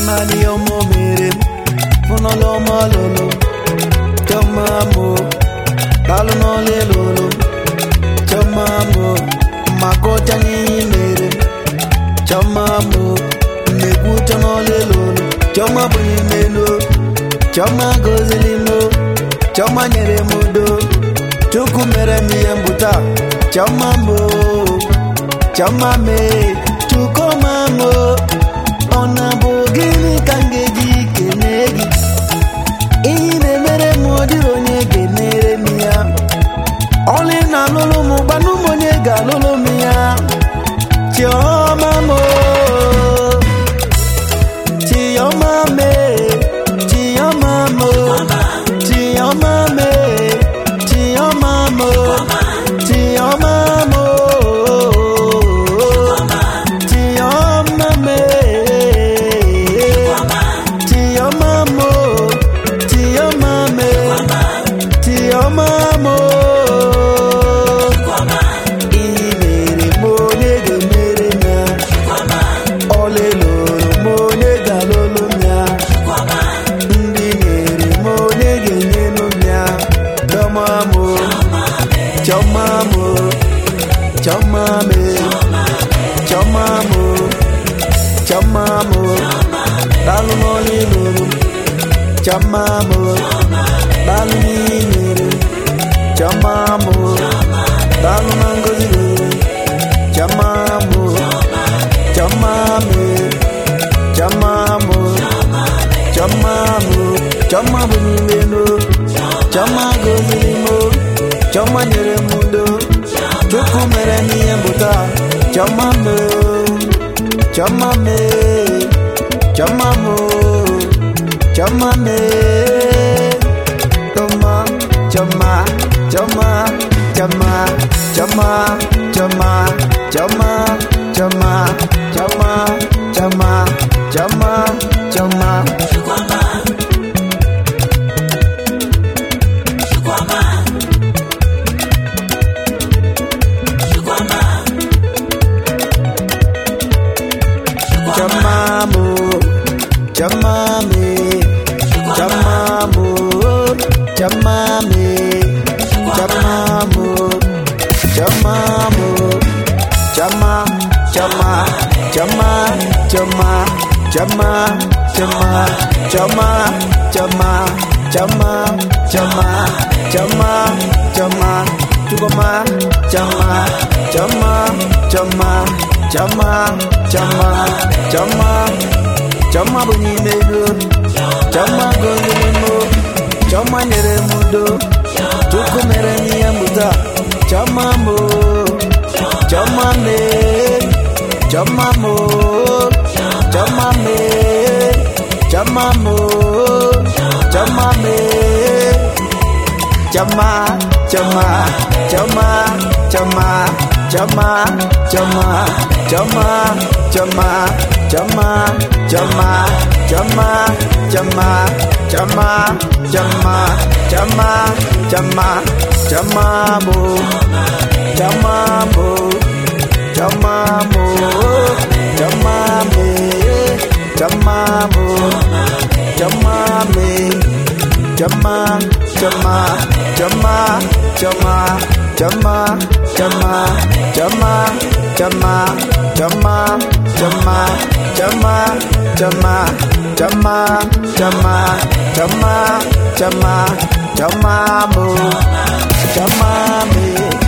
Chomani omo mere Funolo mololo Chomamo Kalu no le lolo Chomamo Makota ni mere Chomamo Mekuta no le lolo Choma buni meno Choma gozilimo Choma nyere mudo Chuku mere miyembuta Chomamo Choma me Chuko mamo Ona bogini kangeji kenegi Ine mere mojiro nyege mere miya Oli na lolo mo banu mo nyega lolo miya Choma mo Choma me Choma mo Choma me Choma mo Choma mo Chamamo, dalu moli lulu. Chamamo, dalu ni lulu. Chamamo, dalu mangozi lulu. Chamamo, chamame, chamamo, chamamo, chamamo ni lulu. Chamagozi limo, chamanyere mundo. Chuku mere ni embuta. Chamamo. Chamame, chamamo, chamame, chama, chama, chama, chama, chama, chama, chama, chama, chama, chama, chama, chama. Chamamo, chamame, chamamo, chamame, chamamo, chamamo, chama, chama, chama, chama, chama, chama, chama, chama, chama, chama, chama, chama, chukoma, chama, chama, chama. Chama, chama, chama, chama bunyi melu, chama gozilimo, chama nyere mudo, chuku mere miyembuta, chama mo, chama me, chama mo, chama me, chama mo, chama me, chama, chama, chama, chama. Chama, chama, chama, chama, chama, chama, chama, chama, chama, chama, chama, chama, chamamo, chamamo, chamamo, chamame, chamamo, chamame, chama, chama, chama, chama. Chama, chama, chama, chama, chama, chama, chama, chama, chama, chama, chama, chama, chamamo, chamame.